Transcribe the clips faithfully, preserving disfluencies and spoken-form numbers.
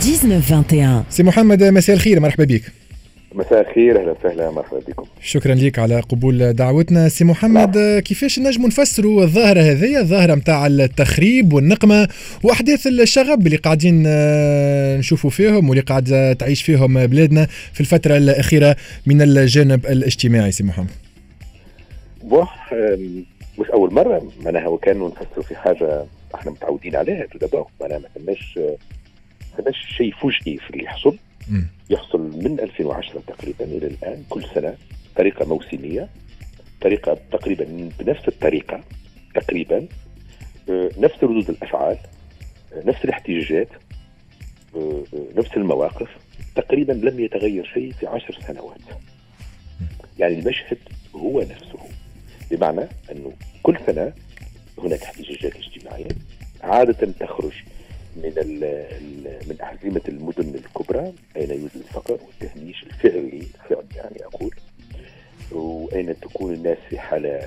dix-neuf vingt et un. سي محمد، مساء الخير، مرحبا بك. مساء الخير، اهلا وسهلا، مرحبا بكم. شكرا لك على قبول دعوتنا. سي محمد، نعم. كيفاش نجم نفسروا الظاهره هذه، الظاهره متاع التخريب والنقمه واحداث الشغب اللي قاعدين نشوفوا فيهم واللي قاعد تعيش فيهم بلادنا في الفتره الاخيره من الجانب الاجتماعي؟ سي محمد، بوح مش اول مره معناها وكانوا نفسروا في حاجه احنا متعودين عليها دابا، معناها ما ثماش ثماش شيء فجئي في اللي يحصل. م. يحصل من ألفين وعشرة تقريبا الى الان كل سنه طريقه موسميه، طريقه تقريبا بنفس الطريقه تقريبا، نفس ردود الافعال، نفس الاحتجاجات، نفس المواقف، تقريبا لم يتغير شيء في عشر سنوات. يعني المشهد هو نفسه، بمعنى انه كل سنه هناك احتجاجات اجتماعيه عاده تخرج من من أحزمة المدن الكبرى أين يوجد الفقر والتهميش الفعلي الفعل يعني أقول، وأين تكون الناس في حالة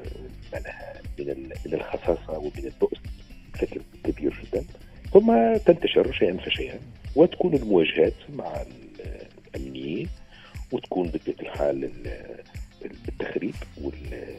من من الخصاصة ومن البؤس بشكل كبير جدا، ثم تنتشر شيئا فشيئا وتكون المواجهات مع الأمنيين، وتكون بطبيعة الحال التخريب وال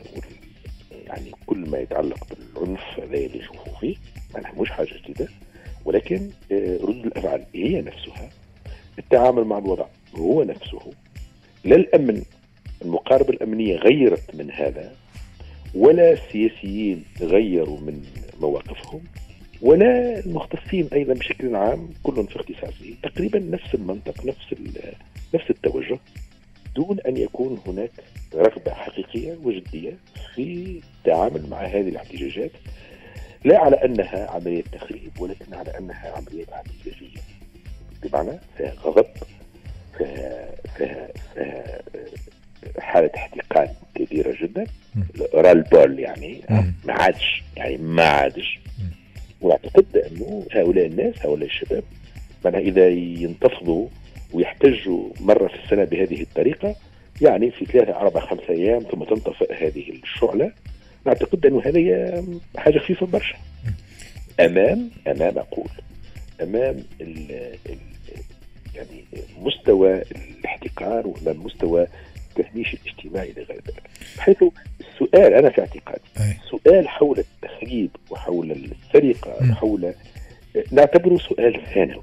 يعني كل ما يتعلق بالعنف لا اللي يشوفوا فيه، معناها مش حاجة جديدة، ولكن ردود الأفعال هي نفسها، التعامل مع الوضع هو نفسه. لا الأمن، المقاربة الأمنية غيرت من هذا، ولا السياسيين غيروا من مواقفهم، ولا المختصين أيضا بشكل عام كلهم في اختصاصه تقريبا نفس المنطق، نفس نفس التوجه، دون أن يكون هناك رغبة حقيقية وجدية في التعامل مع هذه الاحتجاجات، لا على أنها عملية تخريب، ولكن على أنها عملية احتجاجية، بمعنى فيها غضب، فيها, فيها, فيها حالة احتقان كبيرة جدا، رالبول يعني ما عادش يعني ما عادش. واعتقد أنه هؤلاء الناس، هؤلاء الشباب، معناها إذا ينتفضوا ويحتجوا مرة في السنة بهذه الطريقة، يعني في ثلاثة أربعة خمسة أيام ثم تنطفئ هذه الشعلة، أعتقد أنه هذه حاجة خفيفة برشا أمام أمام أقول أمام ال ال يعني مستوى الاحتقار وأمام مستوى التهميش الاجتماعي لغير ذلك. بحيث السؤال أنا في اعتقادي سؤال حول التخريب وحول السرقة وحول نعتبره سؤال ثانوي،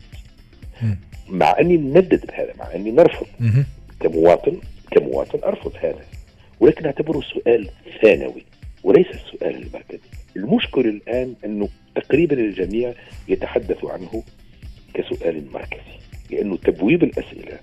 مع أني ندد بهذا، مع أني نرفض كمواطن كمواطن أرفض هذا، ولكن نعتبره سؤال ثانوي وليس السؤال المركزي. المشكل الآن أنه تقريبا الجميع يتحدث عنه كسؤال مركزي، لأنه تبويب الأسئلة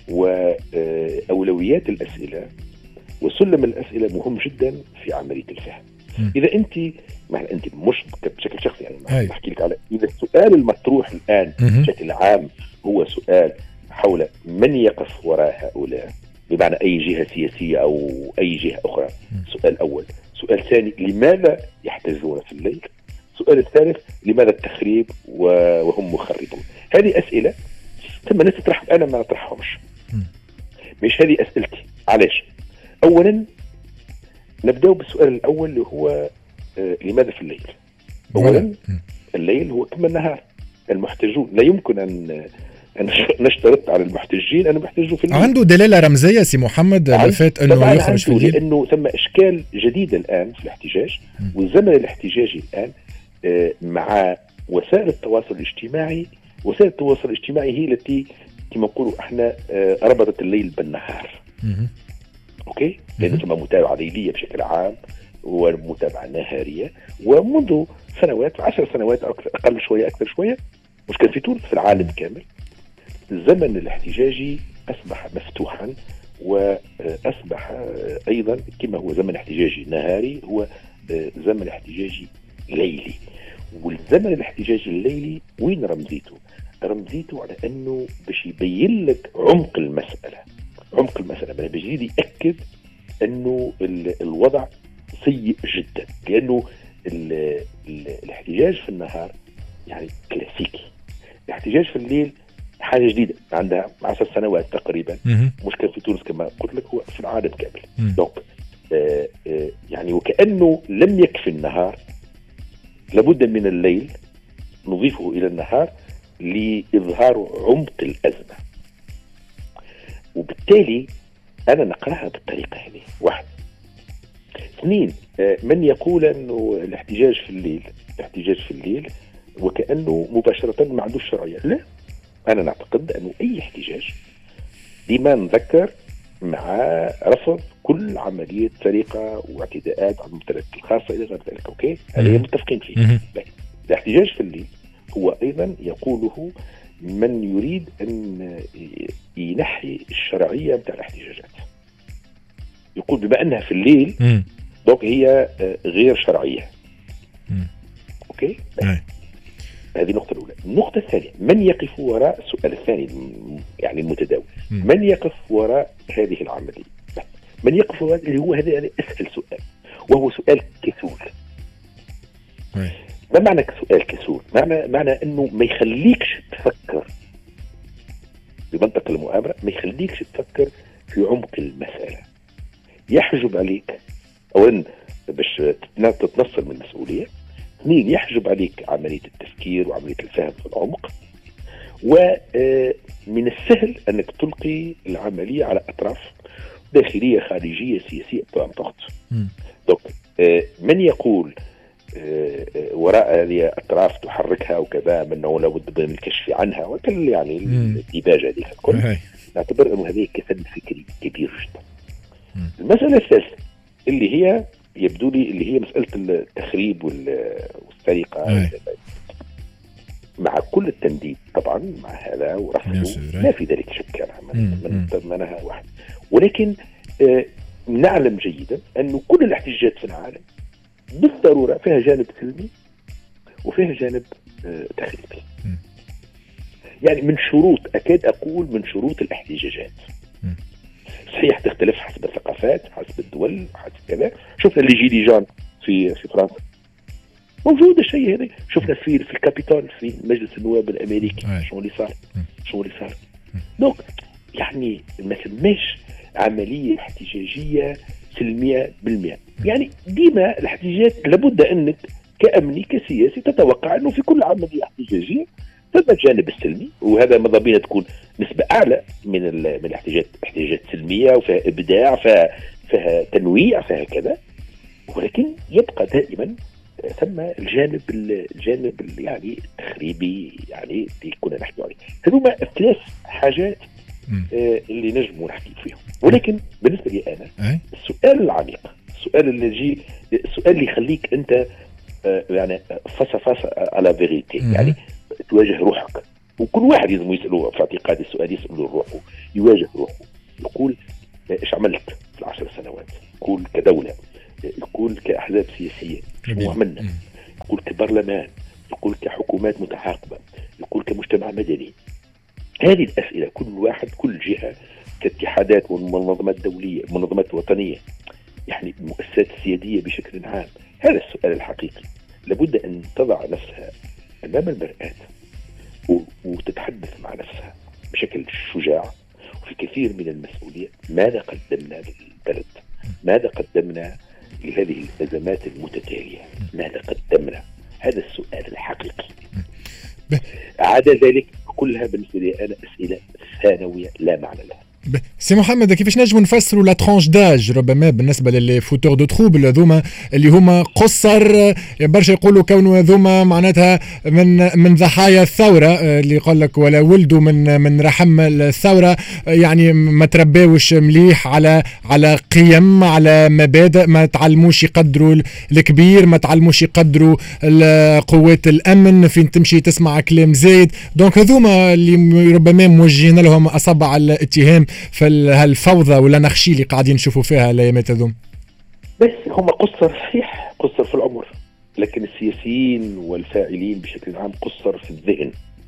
وأولويات الأسئلة وسلم الأسئلة مهم جدا في عملية الفهم. إذا أنت معنى أنت مش بشكل شخصي يعني أحكي لك على إذا السؤال المطروح الآن بشكل عام هو سؤال حول من يقف وراء هؤلاء، بمعنى أي جهة سياسية أو أي جهة أخرى، سؤال أول. سؤال ثاني، لماذا يحتجون في الليل؟ السؤال الثالث، لماذا التخريب وهم مخربون؟ هذه أسئلة ثم ناس تطرح، أنا ما أطرحهمش، مش هذه أسئلتي. علاش؟ أولا نبدأ بالسؤال الأول اللي هو آه لماذا في الليل؟ أولا الليل هو كما النهار، المحتجون لا يمكن أن نشترط على المحتجين أن يحتجوا في الليل. عنده دلالة رمزية سي محمد لفات أنه يخرج في الليل؟ لأنه ثم إشكال جديد الآن في الاحتجاج، والزمن الاحتجاجي الآن مع وسائل التواصل الاجتماعي. وسائل التواصل الاجتماعي هي التي كما نقولوا احنا ربطت الليل بالنهار. أوكي؟ لأنه ثم متابعة ليلية بشكل عام ومتابعة نهارية، ومنذ سنوات عشر سنوات أقل شوية أكثر شوية، مش كان في تونس، في العالم كامل الزمن الاحتجاجي أصبح مفتوحا، وأصبح أيضا كما هو زمن احتجاجي نهاري هو زمن احتجاجي ليلي. والزمن الاحتجاجي الليلي وين رمزيته؟ رمزيته على أنه باش يبين لك عمق المسألة، عمق المسألة بل بجديد يأكد أنه الوضع سيء جدا، لأنه ال ال الاحتجاج في النهار يعني كلاسيكي، الاحتجاج في الليل حاجة جديدة عندها عشر سنوات تقريبا، مشكلة في تونس كما قلت لك، هو في العالم كامل. دونك آه آه يعني وكأنه لم يكفي النهار، لابد من الليل نضيفه إلى النهار لإظهار عمق الأزمة، وبالتالي أنا نقرأها بالطريقة هذه. واحد. اثنين، من يقول أنه الاحتجاج في الليل الاحتجاج في الليل وكأنه مباشرة ما عندوش شرعية. لا، أنا نعتقد أنه أي احتجاج ديما نذكر مع رفض كل عملية سرقة واعتداءات على الممتلكات الخاصة إلى غير ذلك. أوكي، هذا متفقين فيه. الاحتجاج في الليل هو أيضا يقوله من يريد أن ينحي الشرعية بتاع الاحتجاجات، يقول بما أنها في الليل دوك هي غير شرعية. مم. أوكي، هذه النقطة الأولى. النقطة الثانية، من يقف وراء السؤال الثاني يعني المتداول، مم. من يقف وراء هذه العملية؟ من يقف وراء اللي هو هذا أسهل سؤال، وهو سؤال كسول. مم. ما معنى سؤال كسول؟ معنى معنى أنه ما يخليكش تفكر بمنطق المؤامرة، ما يخليكش تفكر في عمق المسألة، يحجب عليك أولا باش تتنصل من المسؤولية، اثنين يحجب عليك عملية التفكير وعملية الفهم في العمق، ومن السهل أنك تلقي العملية على أطراف داخلية خارجية سياسية بامبورت. دوك من يقول وراء هذه أطراف تحركها وكذا منه لابد من الكشف عنها وكل يعني الديباجة هذه الكل، نعتبر أنه هذه كسل فكري كبير جدا. المسألة الثالثة اللي هي يبدو لي اللي هي مسألة التخريب والسرقة، مع كل التنديد طبعا مع هذا ورفضه لا في ذلك شك أنا من ضمنها واحد، ولكن آه نعلم جيدا أنه كل الاحتجاجات في العالم بالضرورة فيها جانب سلمي وفيها جانب آه تخريبي. يعني من شروط أكاد أقول من شروط الاحتجاجات، صحيح تختلف حسب الثقافات حسب الدول حسب كذا. شفنا اللي جيلي جان في في فرنسا موجود الشيء هذا، شفنا في في الكابيتال في مجلس النواب الامريكي شو اللي صار شو اللي صار دونك يعني ما ثماش عمليه احتجاجيه سلميه بالمئة. يعني ديما الاحتجاجات لابد انك كامني كسياسي تتوقع انه في كل عمليه احتجاجيه ثم الجانب السلمي، وهذا ماذا بينا تكون نسبة أعلى من من الاحتجاجات احتجاجات سلمية وفيها إبداع فيها فيها تنويع فيها كذا، ولكن يبقى دائما ثم الجانب الجانب يعني التخريبي يعني اللي كنا نحكي عليه. هذوما ثلاث حاجات آه اللي نجموا نحكي فيهم. ولكن بالنسبة لي أنا السؤال العميق، السؤال اللي يجي السؤال اللي يخليك أنت آه يعني فاس فاس على فيريتي، يعني تواجه روحك، وكل واحد لازم يسأله في اعتقاد السؤال يسأله روحه، يواجه روحه، يقول ايش عملت في العشر سنوات، يقول كدولة، يقول كأحزاب سياسية شو عملنا، يقول كبرلمان، يقول كحكومات متعاقبة، يقول كمجتمع مدني. هذه الأسئلة كل واحد كل جهة كاتحادات والمنظمات الدولية المنظمات الوطنية يعني المؤسسات السيادية بشكل عام، هذا السؤال الحقيقي. لابد أن تضع نفسها أمام المرآة وتتحدث مع نفسها بشكل شجاع وفي كثير من المسؤولية. ماذا قدمنا للبلد؟ ماذا قدمنا لهذه الأزمات المتتالية؟ ماذا قدمنا؟ هذا السؤال الحقيقي. عدا ذلك كلها بالنسبة لي أنا أسئلة ثانوية لا معنى لها. سي محمد، كيفاش نجموا نفسروا لا ترانش داج ربما بالنسبه للي فوتور دو تروبل هذوما اللي هما قصر برشا يقولوا كونوا هذوما معناتها من من ضحايا الثوره، اللي يقول لك ولا ولدوا من من رحم الثوره، يعني ما ترباوش مليح على على قيم على مبادئ، ما تعلموش يقدروا الكبير، ما تعلموش يقدروا قوات الامن، فين تمشي تسمع كلام زايد. دونك هذوما اللي ربما موجهين لهم اصابع الاتهام في هالفوضى ولا نخشي اللي قاعدين نشوفوا فيها الايامات هذوم. بس هم قصر صحيح، قصر في العمر، لكن السياسيين والفاعلين بشكل عام قصر في الذهن.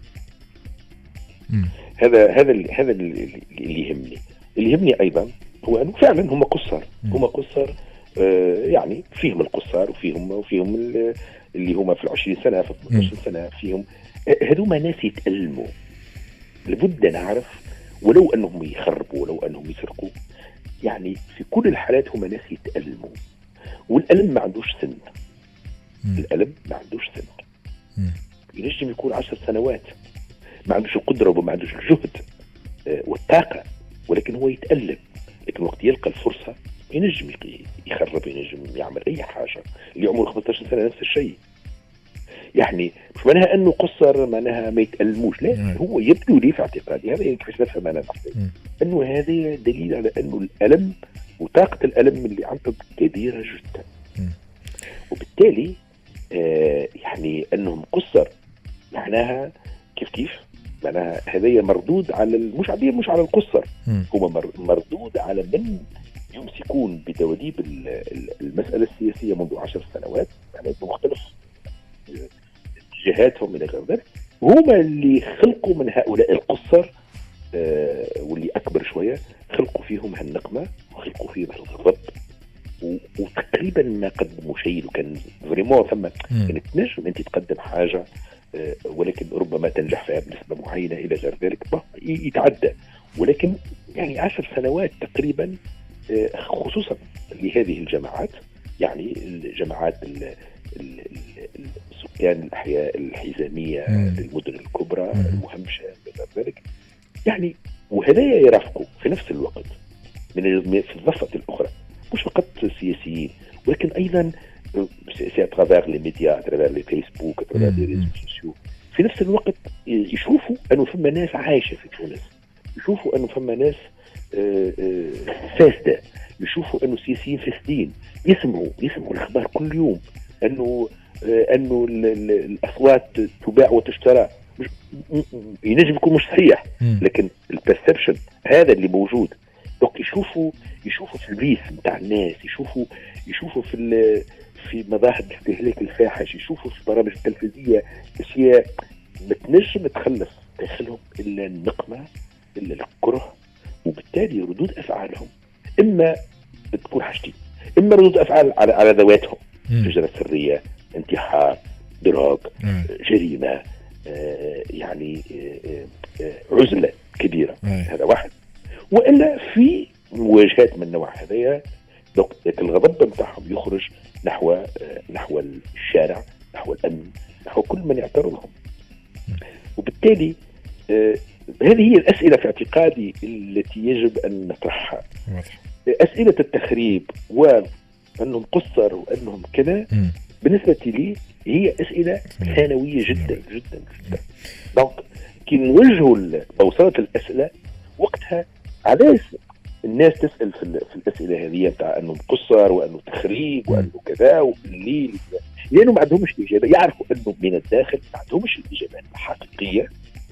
م. هذا هذا هذا اللي يهمني. اللي يهمني ايضا هو انه فعلا هم قصر، هم قصر آه يعني فيهم القصار وفيهم وفيهم اللي هم في العشرين سنه في اثناشر سنه فيهم هذوما ناس يتألموا. لابد نعرف ولو أنهم يخربوا ولو أنهم يسرقوا، يعني في كل الحالات هم ناس يتألموا، والألم ما عندوش سن. مم. الألم ما عندوش سن. ينجم يكون عشر سنوات، ما عندوش القدره وما عندوش الجهد والطاقه، ولكن هو يتالم. لكن وقت يلقى الفرصه ينجم يخرب، ينجم يعمل اي حاجه. اللي عمره خمسة عشر سنه نفس الشيء. يعني مش معناها انه قصر معناها ما يتالموش، لا، هو يبدو لي في اعتقادي هذا كيفاش نفهم انا نفسي انه هذا دليل على انه الالم وطاقه الالم اللي عندهم كبيره جدا. وبالتالي آه يعني انهم قصر معناها كيف كيف معناها هذا مردود على مش عادية مش على القصر، هو مردود على من يمسكون بدواليب المسألة السياسية منذ عشر سنوات، يعني بمختلف اتجاهاتهم من غير ذلك، وهم اللي خلقوا من هؤلاء القصر آه واللي أكبر شوية، خلقوا فيهم هالنقمة وخلقوا فيهم الغضب، وتقريبا ما قدموا شيء. وكان فريمون ثم كانت تنجم انت تقدم حاجه أه ولكن ربما تنجح فيها بنسبه معينه الى غير ذلك يتعدى، ولكن يعني عشر سنوات تقريبا أه خصوصا لهذه الجماعات، يعني الجماعات السكان الاحياء الحزاميه للمدن الكبرى المهمشه غير ذلك، يعني وهذايا يرافقوا في نفس الوقت من في الضفه الاخرى مش فقط سياسيين، ولكن ايضا سي اترافير لي ميديا، اترافير لي فيسبوك، اترافير لي ريزو سوسيو، في نفس الوقت يشوفوا انه فما ناس عايشه في تونس، يشوفوا انه فما ناس فاسده، يشوفوا انه سياسيين فاسدين، يسمعوا يسمعوا الاخبار كل يوم انه انه الاصوات تباع وتشترى. ينجم يكون مش صحيح، لكن البرسبشن هذا اللي موجود. دونك يشوفوا يشوفوا في الريس نتاع الناس، يشوفوا يشوفوا في في مظاهر الاستهلاك الفاحش، يشوفوا في البرامج التلفزيونيه اشياء ما تنجم تخلص داخلهم الا النقمه الا الكره، وبالتالي ردود افعالهم اما تكون حاجتين، اما ردود افعال على على ذواتهم، شجره سريه، انتحار، دراج، جريمه، آه يعني آه آه عزله كبيره، هذا واحد. والا في مواجهات من النوع هذايا الغضب نتاعهم يخرج نحو نحو الشارع، نحو الامن، نحو كل من يعترضهم. وبالتالي آه هذه هي الاسئله في اعتقادي التي يجب ان نطرحها. اسئله التخريب وانهم قصر وانهم كذا بالنسبه لي هي اسئله ثانويه جدا جدا جدا. دونك كي نوجهوا او وصلت الاسئله وقتها علاش الناس تسال في, في الاسئله هذه بتاع انه مقصر وانه تخريب وانه كذا والليل، لانه ما عندهمش اجابه، يعرفوا انه من الداخل ما عندهمش الاجابات الحقيقيه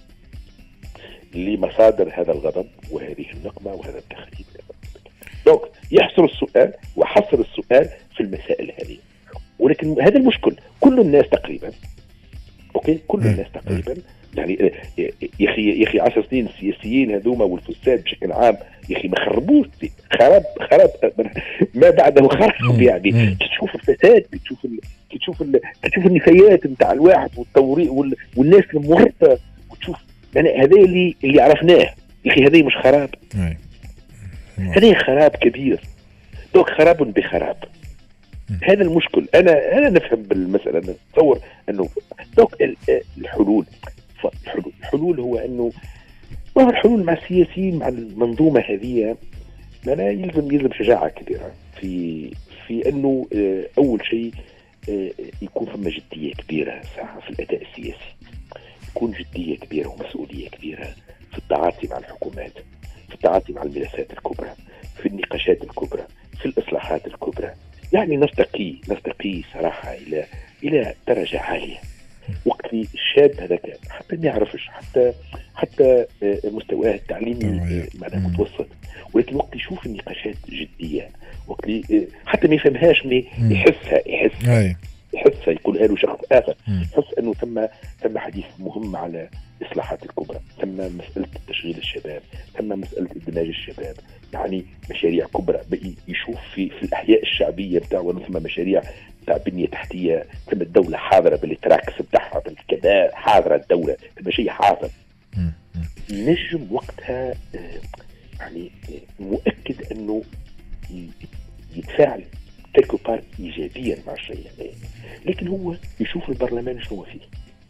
لمصادر هذا الغضب وهذه النقمه وهذا التخريب. دونك يحصر السؤال وحصر السؤال في المسائل هذه، ولكن هذا المشكل كل الناس تقريبا اوكي كل الناس تقريبا يعني يا اخي يا اخي عشر سنين السياسيين هذوما والفساد بشكل عام يا اخي ما خربوش، خرب خرب ما بعده خرب. يعني تشوف الفساد، تشوف ال... تشوف ال... تشوف النفايات نتاع الواحد والتوريق وال... والناس المورطه، وتشوف يعني هذا اللي اللي عرفناه يا اخي، هذا مش خراب، هذا خراب كبير. دوك خراب بخراب، هذا المشكل. انا انا نفهم بالمساله، نتصور انه دوك الحلول الحلول الحلول هو انه ما هو الحلول مع السياسيين مع المنظومه هذه، أنا يلزم يلزم شجاعه كبيره في في انه اول شيء يكون فما جديه كبيره ساعه في الاداء السياسي، يكون جديه كبيره ومسؤوليه كبيره في التعاطي مع الحكومات، في التعاطي مع الملفات الكبرى، في النقاشات الكبرى، في الاصلاحات الكبرى. يعني نرتقي نرتقي صراحه الى الى درجه عاليه. وقت الشاب هذاك حتى ما يعرفش حتى حتى مستواه التعليمي معناه متوسط، ولكن وقت يشوف النقاشات جديه، وقت حتى ما يفهمهاش ما يحسها يحسها يحسها يقولها له شخص اخر، يحس انه ثم ثم حديث مهم على الاصلاحات الكبرى، ثم مساله تشغيل الشباب، ثم مساله ادماج الشباب، يعني مشاريع كبرى. يشوف في في الاحياء الشعبيه بتاعه ثم مشاريع بتاع بنيه تحتيه، ثم الدوله حاضره بالتراكس بتاعها بالكذا، حاضره الدوله، ثم شيء حاضر. نجم وقتها يعني مؤكد انه يتفاعل كيلكو بار ايجابيا مع الشيء هذا، لكن هو يشوف البرلمان شنو فيه،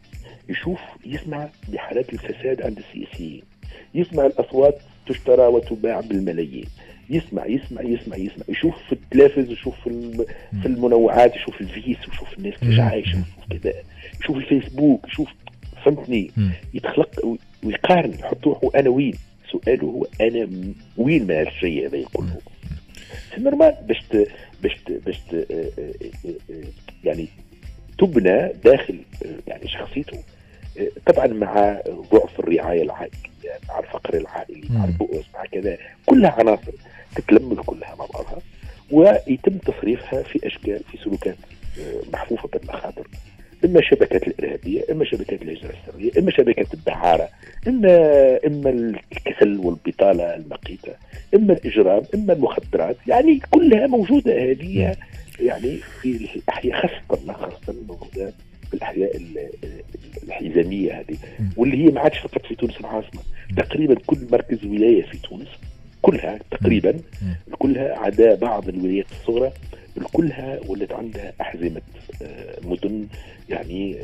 يشوف يسمع بحالات الفساد عند السياسيين، يسمع الأصوات تشترى وتباع بالملايين، يسمع يسمع يسمع يسمع يشوف في التلفز، يشوف في في المنوعات، يشوف الفيس، يشوف الناس كيفاش عايشه، يشوف كذا، يشوف الفيسبوك، يشوف فهمتني، يتخلق ويقارن، يحط روحه انا وين. سؤاله هو انا وين من هالشيء هذا كله. نورمال باش باش باش يعني تبنى داخل يعني شخصيته، طبعا مع ضعف الرعايه العائليه، مع الفقر العائلي، مع البؤس، مع كذا، كلها عناصر تتلمل كلها مع بعضها ويتم تصريفها في اشكال، في سلوكات محفوفه بالمخاطر، اما الشبكات الارهابيه، اما شبكات الهجره السريه، اما شبكات الدعاره، اما اما الكسل والبطاله المقيته، اما الاجرام، اما المخدرات، يعني كلها موجوده هذه يعني في الاحياء، خاصه خاصه موجوده في الاحياء الحزاميه هذه، واللي هي ما عادش فقط في تونس العاصمه، تقريبا كل مركز ولايه في تونس كلها تقريبا كلها عدا بعض الولايات الصغرى كلها ولات عندها أحزمة مدن يعني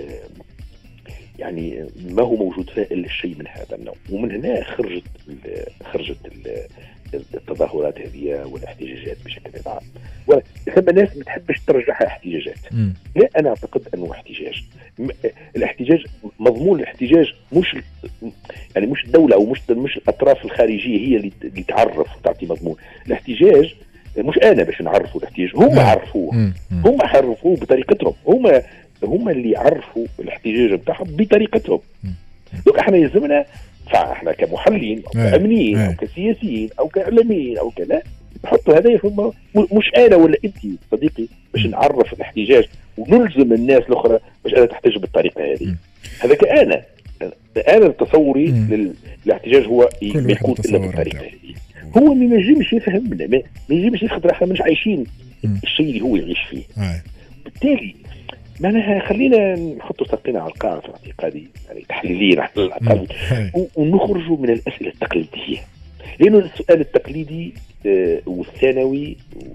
يعني ما هو موجود فيها إلا الشيء من هذا النوع. ومن هنا خرجت خرجت التظاهرات هذه والاحتجاجات بشكل عام. وثم ناس ما تحبش ترجعها احتجاجات. لا، أنا أعتقد أنه احتجاج. الاحتجاج مضمون، الاحتجاج مش يعني مش الدولة أو مش مش الأطراف الخارجية هي اللي تعرف وتعطي مضمون. الاحتجاج مش انا باش نعرفوا الاحتجاج، هم عرفوه، هم عرفوه بطريقتهم، هم هم اللي عرفوا الاحتجاج بتاعهم بطريقتهم. دوك احنا يلزمنا احنا كمحللين او كامنيين او كسياسيين او كاعلاميين او كذا نحطوا هذا في مش انا ولا انت صديقي باش نعرف الاحتجاج ونلزم الناس الاخرى باش انا تحتج بالطريقه هذه. هذا كأنا انا تصوري للاحتجاج هو ما يكون الا بالطريقه هذه. هو ما ينجمش يفهمنا، ما ينجمش يخاطر احنا مش عايشين الشيء اللي هو يعيش فيه. بالتالي معناها خلينا نحطوا ساقينا على القاع في اعتقادي، يعني تحليليا على الاقل، ونخرجوا من الاسئله التقليديه، لانه السؤال التقليدي آه والثانوي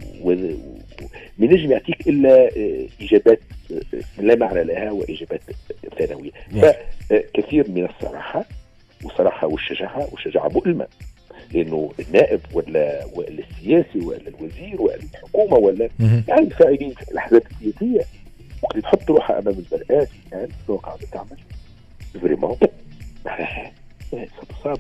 ما نجم يعطيك الا آه اجابات آه لا معنى لها واجابات ثانويه. فكثير من الصراحه والصراحه والشجاعه والشجاعه مؤلمه، لانه النائب ولا ولا السياسي ولا الوزير ولا الحكومه ولا يعني الفاعلين في الاحزاب السياسيه ممكن تحط روحها امام المرآة يعني شنو قاعده تعمل فريمون ستصاب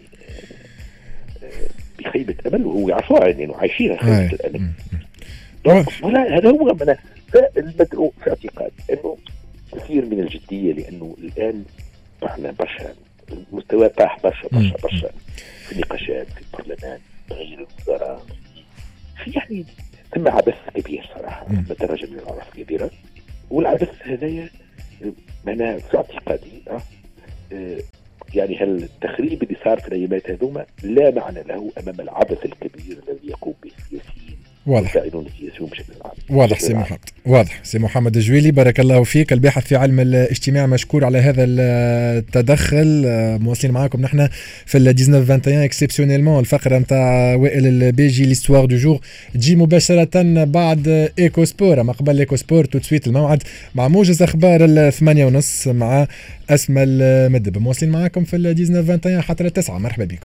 بخيبه امل، وهو يعرفوها يعني عايشين خيبه الامل. ولا هذا هو من المدعو في اعتقاد انه كثير من الجديه، لانه الان احنا برشا المستوى طاح برشا برشا برشا في النقاشات في البرلمان، تغيير الوزراء، في يعني ثم عبث كبير صراحه بدرجه من العبث كبيره. والعبث هذايا انا في اعتقادي اه يعني هل التخريب اللي صار في الايامات هذوما لا معنى له امام العبث الكبير الذي يقوم به السياسيين. واضح. السياسيون بشكل عام. واضح سي محمد، واضح سي محمد الجويلي، بارك الله فيك، الباحث في علم الاجتماع، مشكور على هذا التدخل. مواصلين معاكم نحن في ال تسعة عشر واحد وعشرين اكسبسيونيلمون الفقره نتاع وائل البيجي ليستوار دو جور تجي مباشره بعد ايكو سبور. اما قبل ايكو سبور تو سويت الموعد مع موجز اخبار الثمانية ونص مع اسماء المدب. مواصلين معاكم في ال تسعة عشر واحد وعشرين حتى التسعة. مرحبا بكم.